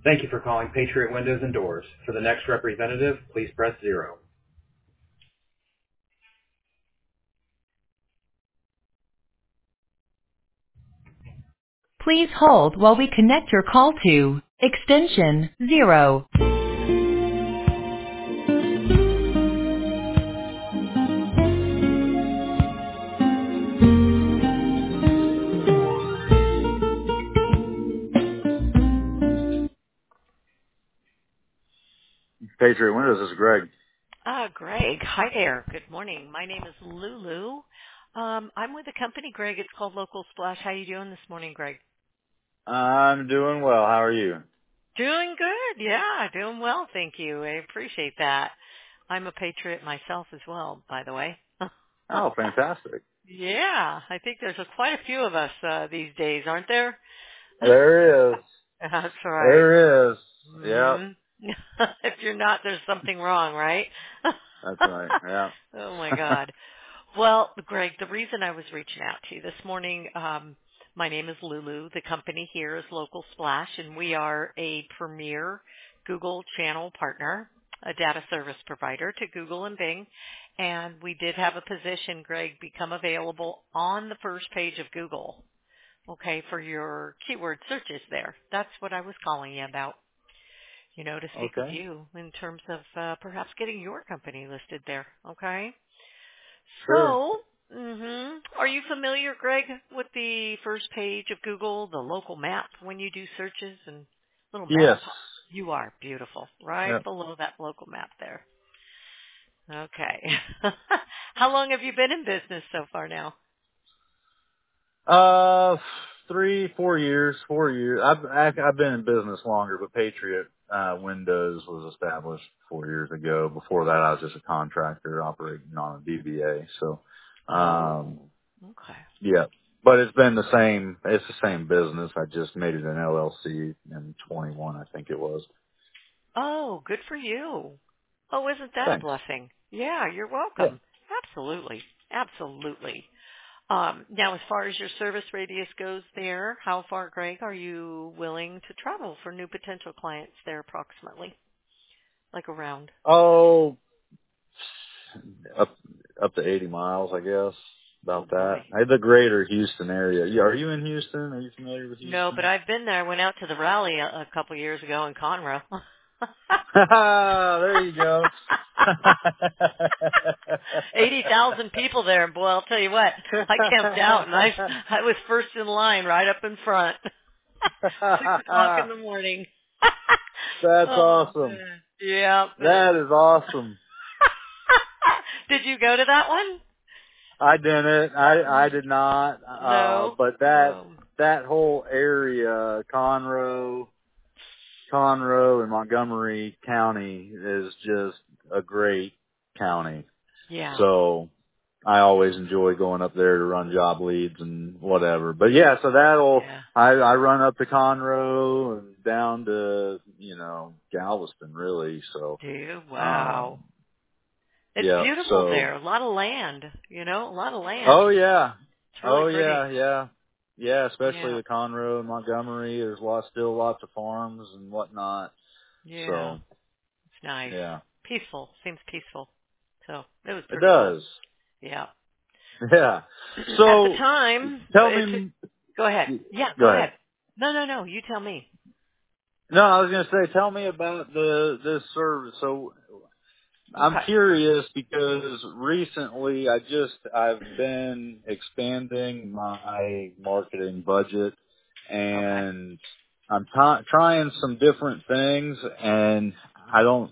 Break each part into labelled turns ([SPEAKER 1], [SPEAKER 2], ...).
[SPEAKER 1] Thank you for calling Patriot Windows and Doors. For the next representative, please press 0. Please hold while we connect your call to extension 0. Patriot Windows, this is Greg.
[SPEAKER 2] Greg, hi there. Good morning. My name is Lulu. I'm with a company, Greg. It's called Local Splash. How you doing this morning, Greg?
[SPEAKER 1] I'm doing well. How are you?
[SPEAKER 2] Doing good. Yeah, doing well. Thank you. I appreciate that. I'm a patriot myself as well, by the way.
[SPEAKER 1] Oh, fantastic.
[SPEAKER 2] Yeah, I think there's quite a few of us these days, aren't there?
[SPEAKER 1] There is.
[SPEAKER 2] That's right.
[SPEAKER 1] There is. Yep.
[SPEAKER 2] Mm-hmm. If you're not, there's something wrong, right?
[SPEAKER 1] That's right. Yeah.
[SPEAKER 2] Oh my God. Well, Greg, the reason I was reaching out to you this morning, my name is Lulu. The company here is Local Splash, and we are a premier Google channel partner, a data service provider to Google and Bing. And we did have a position, Greg, become available on the first page of Google, okay, for your keyword searches there. That's what I was calling you about, to speak with
[SPEAKER 1] Okay.
[SPEAKER 2] you in terms of perhaps getting your company listed there, okay?
[SPEAKER 1] Sure.
[SPEAKER 2] So, are you familiar, Greg, with the first page of Google, the local map when you do searches and little map?
[SPEAKER 1] Yes.
[SPEAKER 2] You are beautiful, right
[SPEAKER 1] Yep.
[SPEAKER 2] below that local map there. Okay. How long have you been in business so far now?
[SPEAKER 1] 3, 4 years, 4 years. I've been in business longer, but Patriot Windows was established 4 years ago. Before that, I was just a contractor operating on a DBA. So,
[SPEAKER 2] Oh, okay.
[SPEAKER 1] yeah. But it's been the same. It's the same business. I just made it an LLC in 21, I think it was.
[SPEAKER 2] Oh, good for you. Oh, isn't that a
[SPEAKER 1] Thanks.
[SPEAKER 2] blessing? Yeah, you're
[SPEAKER 1] Yeah.
[SPEAKER 2] welcome. Absolutely. Absolutely. Now, as far as your service radius goes there, how far, Greg, are you willing to travel for new potential clients there approximately? Like around?
[SPEAKER 1] Oh, up to 80 miles, I guess.
[SPEAKER 2] Oh
[SPEAKER 1] About
[SPEAKER 2] boy.
[SPEAKER 1] that. The greater Houston area. Yeah, are you in Houston? Are you familiar with
[SPEAKER 2] No, but
[SPEAKER 1] Houston?
[SPEAKER 2] I've been there. I went out to the rally a couple years ago in Conroe.
[SPEAKER 1] There you go.
[SPEAKER 2] 80,000 people there, and boy, I'll tell you what, I camped out and I was first in line right up in front. 6:00 in the morning.
[SPEAKER 1] That's
[SPEAKER 2] Oh
[SPEAKER 1] awesome.
[SPEAKER 2] man. Yeah, it
[SPEAKER 1] That
[SPEAKER 2] was.
[SPEAKER 1] is awesome.
[SPEAKER 2] Did you go to that one?
[SPEAKER 1] I didn't. I did not.
[SPEAKER 2] No.
[SPEAKER 1] But that whole area, Conroe and Montgomery County is just a great county.
[SPEAKER 2] Yeah.
[SPEAKER 1] So I always enjoy going up there to run job leads and whatever. But yeah, so
[SPEAKER 2] Yeah.
[SPEAKER 1] I run up to Conroe and down to, Galveston really. So,
[SPEAKER 2] Do you?
[SPEAKER 1] um,
[SPEAKER 2] Wow. It's
[SPEAKER 1] yeah,
[SPEAKER 2] beautiful
[SPEAKER 1] so,
[SPEAKER 2] there. A lot of land. A lot of land.
[SPEAKER 1] oh yeah.
[SPEAKER 2] It's really
[SPEAKER 1] Oh
[SPEAKER 2] pretty.
[SPEAKER 1] yeah, yeah. Yeah, especially
[SPEAKER 2] Yeah.
[SPEAKER 1] the Conroe and Montgomery. There's still lots of farms and whatnot.
[SPEAKER 2] Yeah.
[SPEAKER 1] So,
[SPEAKER 2] It's nice.
[SPEAKER 1] yeah.
[SPEAKER 2] Peaceful. Seems peaceful. So it was
[SPEAKER 1] It
[SPEAKER 2] pretty cool.
[SPEAKER 1] does.
[SPEAKER 2] Yeah.
[SPEAKER 1] Yeah.
[SPEAKER 2] At the
[SPEAKER 1] So,
[SPEAKER 2] time,
[SPEAKER 1] tell me,
[SPEAKER 2] go ahead. Yeah,
[SPEAKER 1] go
[SPEAKER 2] go
[SPEAKER 1] ahead.
[SPEAKER 2] ahead. No. You tell me.
[SPEAKER 1] No, I was going to say, tell me about this service. So I'm
[SPEAKER 2] Okay.
[SPEAKER 1] curious because recently I've been expanding my marketing budget
[SPEAKER 2] Okay.
[SPEAKER 1] and I'm trying some different things and I don't,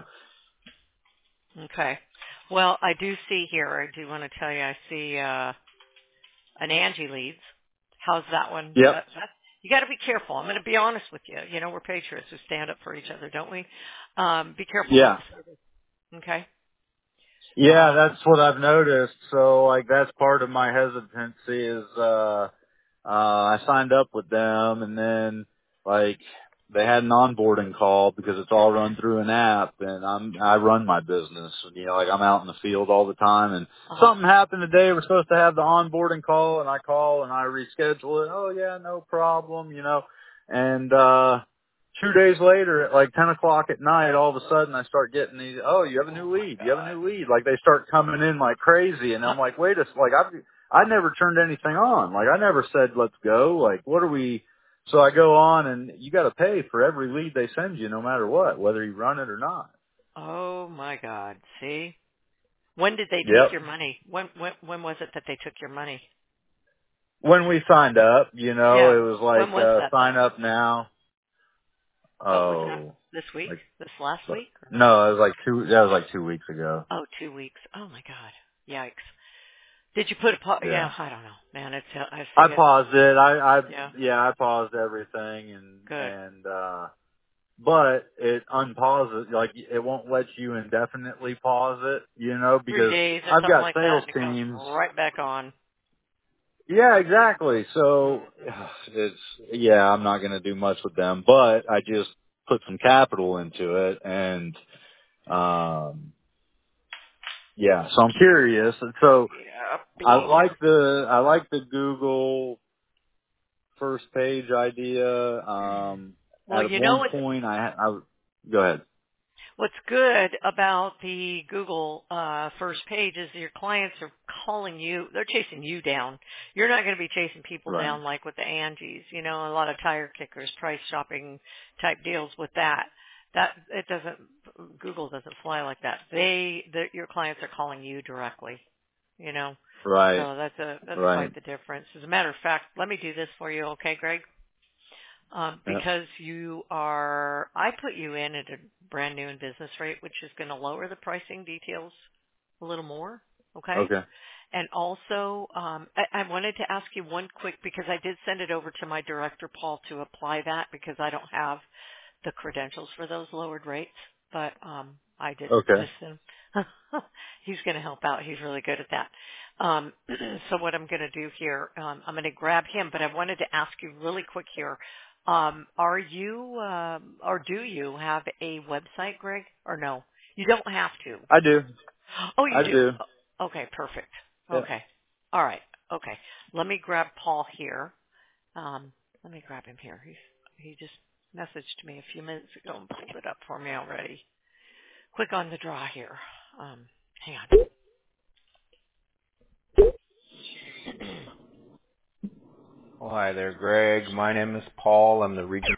[SPEAKER 2] Okay. Well, I do see here, I do want to tell you, I see an Angie Leads. How's that one?
[SPEAKER 1] Yep.
[SPEAKER 2] You got to be careful. I'm going to be honest with you. We're patriots who stand up for each other, don't we? Be careful with
[SPEAKER 1] Yeah.
[SPEAKER 2] the service. Okay.
[SPEAKER 1] Yeah,
[SPEAKER 2] Um,
[SPEAKER 1] that's what I've noticed. So like that's part of my hesitancy is I signed up with them and then like they had an onboarding call because it's all run through an app and I run my business. Like I'm out in the field all the time and
[SPEAKER 2] uh-huh.
[SPEAKER 1] something happened today. We're supposed to have the onboarding call and I call and I reschedule it. Oh yeah, no problem, and 2 days later, at like 10 o'clock at night, all of a sudden I start getting these, oh, you have a
[SPEAKER 2] Oh
[SPEAKER 1] new
[SPEAKER 2] my
[SPEAKER 1] lead. You have a
[SPEAKER 2] God.
[SPEAKER 1] new lead. Like they start coming in like crazy. And I'm like, wait a, like I never turned anything on. Like I never said, let's go. Like what are we? So I go on and you got to pay for every lead they send you no matter what, whether you run it or not.
[SPEAKER 2] Oh my God. See? When did they take
[SPEAKER 1] Yep.
[SPEAKER 2] your money? When was it that they took your money?
[SPEAKER 1] When we signed up, it
[SPEAKER 2] Yeah.
[SPEAKER 1] was
[SPEAKER 2] When
[SPEAKER 1] like,
[SPEAKER 2] was that
[SPEAKER 1] sign
[SPEAKER 2] though?
[SPEAKER 1] up now.
[SPEAKER 2] Oh, was that
[SPEAKER 1] Oh,
[SPEAKER 2] this week?
[SPEAKER 1] like,
[SPEAKER 2] This last week? Or?
[SPEAKER 1] no, that was like 2 weeks ago.
[SPEAKER 2] Oh, 2 weeks. Oh my God. Yikes. Did you put a
[SPEAKER 1] Yeah.
[SPEAKER 2] yeah, I don't know. Man, I
[SPEAKER 1] I
[SPEAKER 2] see it.
[SPEAKER 1] paused it.
[SPEAKER 2] Yeah.
[SPEAKER 1] I paused everything
[SPEAKER 2] Good.
[SPEAKER 1] but it unpauses, like it won't let you indefinitely pause it,
[SPEAKER 2] 3
[SPEAKER 1] because
[SPEAKER 2] days or
[SPEAKER 1] I've
[SPEAKER 2] something
[SPEAKER 1] got
[SPEAKER 2] like that
[SPEAKER 1] sales
[SPEAKER 2] and it comes
[SPEAKER 1] teams.
[SPEAKER 2] right back on.
[SPEAKER 1] Yeah, exactly. So
[SPEAKER 2] Mhm.
[SPEAKER 1] I'm not going to do much with them, but I just put some capital into it and, um, yeah, so I'm curious. And so
[SPEAKER 2] Yeah,
[SPEAKER 1] I
[SPEAKER 2] being
[SPEAKER 1] like the Google first page idea.
[SPEAKER 2] well,
[SPEAKER 1] At one point go ahead.
[SPEAKER 2] what's good about the Google first page is your clients are calling you. They're chasing you down. You're not going to be chasing people
[SPEAKER 1] Right.
[SPEAKER 2] down like with the Angies. A lot of tire kickers, price shopping type deals with that. That it doesn't. Google doesn't fly like that. Your clients are calling you directly. You know.
[SPEAKER 1] Right.
[SPEAKER 2] So that's
[SPEAKER 1] Right.
[SPEAKER 2] quite the difference. As a matter of fact, let me do this for you, okay, Greg?
[SPEAKER 1] Yeah.
[SPEAKER 2] Because I put you in at a brand new and business rate, which is going to lower the pricing details a little more, okay?
[SPEAKER 1] Okay.
[SPEAKER 2] And also, I wanted to ask you one quick, because I did send it over to my director, Paul, to apply that because I don't have the credentials for those lowered rates, but I did
[SPEAKER 1] Okay.
[SPEAKER 2] listen. He's going to help out. He's really good at that. So what I'm going to do here, I'm going to grab him, but I wanted to ask you really quick here. Are you, or do you have a website, Greg? Or no? You don't have to.
[SPEAKER 1] I do.
[SPEAKER 2] Oh, you
[SPEAKER 1] I
[SPEAKER 2] do.
[SPEAKER 1] do.
[SPEAKER 2] Okay, perfect.
[SPEAKER 1] Yeah.
[SPEAKER 2] Okay. All right. Okay. Let me grab Paul here. Let me grab him here. He just messaged me a few minutes ago and pulled it up for me already. Quick on the draw here. Hang on.
[SPEAKER 3] Well, hi there, Greg. My name is Paul. I'm the regional